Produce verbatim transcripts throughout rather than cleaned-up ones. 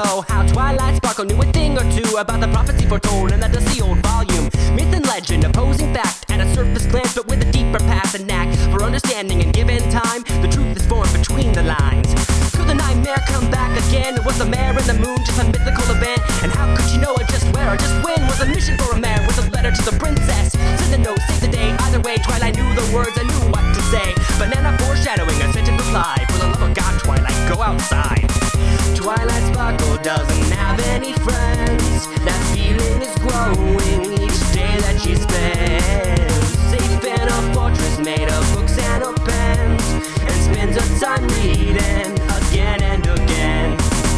know how Twilight Sparkle knew a thing or two about the prophecy foretold in that dusty old volume. Myth and legend, opposing fact, at a surface glance, but with a deeper path and knack for understanding. And given time, the truth is formed between the lines. Could the nightmare come back again? Was the mare in the moon just a mythical event? And how could you know it just where or just when? Was a mission for a man with a letter to the princess? Send a note, save the day. Either way, Twilight knew the words and knew what to say. Banana foreshadowing a scented reply. For the love of God, Twilight, go outside. Twilight Sparkle doesn't have any friends. That feeling is growing each day that she spends safe in a fortress made of books and of pens, and spends her time reading again and again.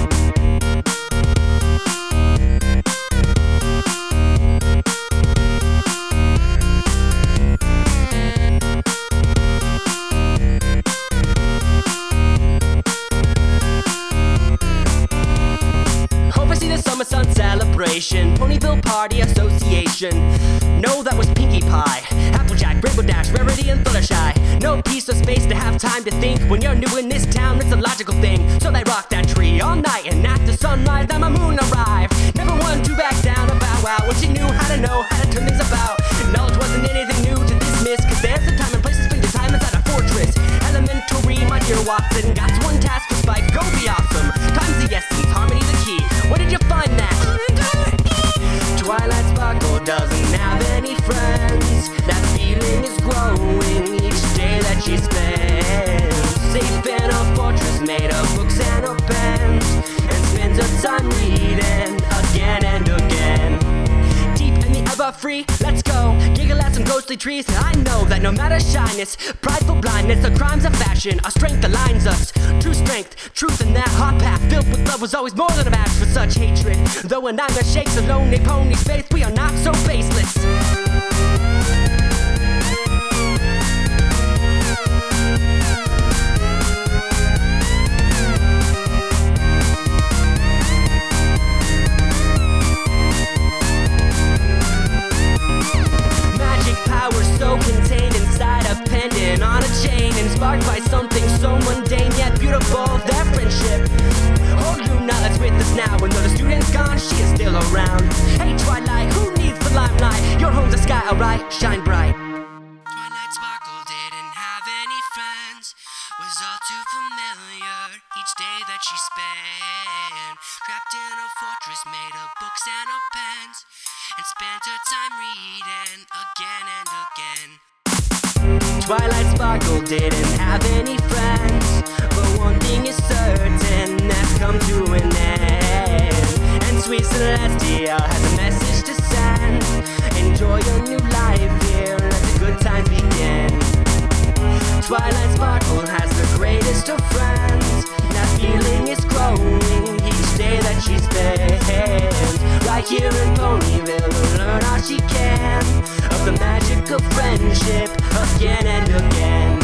Summer sun celebration, Ponyville Party Association. No, that was Pinkie Pie, Applejack, Rainbow Dash, Rarity, and Fluttershy. No piece of space to have time to think. When you're new in this town, it's a logical thing. So they rocked that tree all night, and after sunrise, then my moon arrived. Never one to back down or bow out when she knew how to know how to turn things about. Knowledge wasn't anything new to dismiss, cause there's a time and place to spend your time inside a fortress. Elementary, my dear Watson, got one task for Spike, go be awesome. Time's the essence, harmony the key. Where did you find that? Twilight Sparkle doesn't have any friends. That feeling is growing each day that she spends safe in a fortress made of books and of pens, and spends her time reading again and again. Deep in the Everfree, let's go giggle at some ghostly trees. I know that no matter shyness, prideful blindness, the crimes of fashion, our strength aligns us. True strength, truth in that hot path filled with love was always more than a match for such hatred. Though a nightmare shakes a lonely pony's faith, we are not so baseless. So contained inside a pendant on a chain, and sparked by something so mundane yet beautiful, their friendship. Oh Luna is with us now, and though the student's gone, she is still around. Hey Twilight, who needs the limelight? Your home's the sky, alright, shine bright. Twilight Sparkle didn't have any friends, was all too familiar each day that she spent trapped in a fortress made of books and of pens, and spent her time reading again and again. Twilight Sparkle didn't have any friends, but one thing is certain, that's come to an end. And sweet Celestia has a message to send. Enjoy your new life here, let the good times begin. Twilight Sparkle has the greatest of friends. That feeling is growing each day that she spends right here in Ponyville to learn all she can of the magic of friendship again and again.